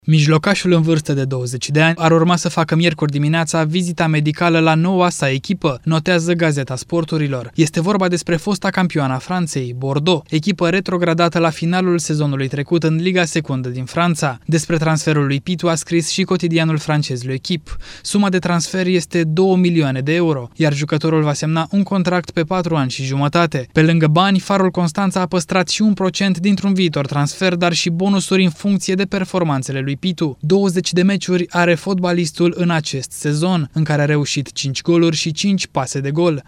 Mijlocașul în vârstă de 20 de ani ar urma să facă miercuri dimineața vizita medicală la noua sa echipă, notează Gazeta Sporturilor. Este vorba despre fosta campioană a Franței, Bordeaux, echipă retrogradată la finalul sezonului trecut în Liga Secundă din Franța. Despre transferul lui Pitu a scris și cotidianul francez L'Équipe. Suma de transfer este 2 milioane de euro, iar jucătorul va semna un contract pe 4 ani și jumătate. Pe lângă bani, Farul Constanța a păstrat și 1% dintr-un viitor transfer, dar și bonusuri în funcție de performanțele lui Pitu. 20 de meciuri are fotbalistul în acest sezon, în care a reușit 5 goluri și 5 pase de gol.